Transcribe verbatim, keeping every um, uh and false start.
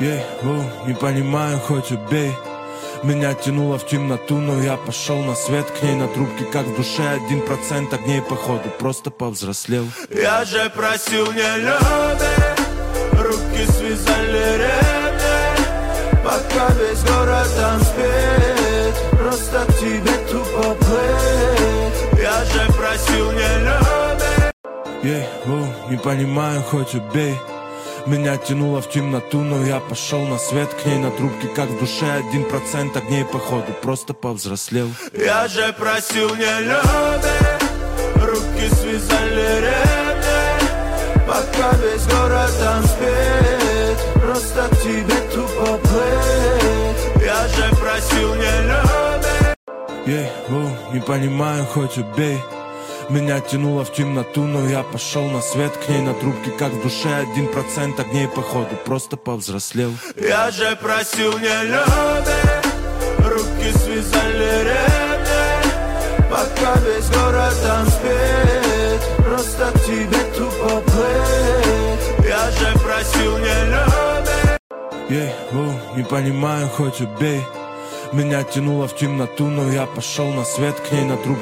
Ей, воу, не понимаю, хоть убей. Меня тянуло в темноту, но я пошел на свет к ней на трубке, как в душе один процент огней, походу, просто повзрослел. Я же просил не любить, руки связали ремни, пока весь город там спит, просто к тебе тупо плыть. Я же просил не любить. Ей, воу, не понимаю, хоть убей. Меня тянуло в темноту, но я пошел на свет к ней на трубке, как в душе один процент огней, походу, просто повзрослел. Я же просил не любить, руки связали ремни, пока весь город там спит, просто к тебе тупо плыть. Я же просил не любить. Ей, воу, не понимаю, хоть убей. Меня тянуло в темноту, но я пошел на свет к ней на трубке, как в душе один процент огней, походу, просто повзрослел. Я же просил не любить, руки связали ремни, пока весь город там спит, просто к тебе тупо плыть. Я же просил не любить. Ей, воу, не понимаю, хоть убей. Меня тянуло в темноту, но я пошел на свет к ней на трубке.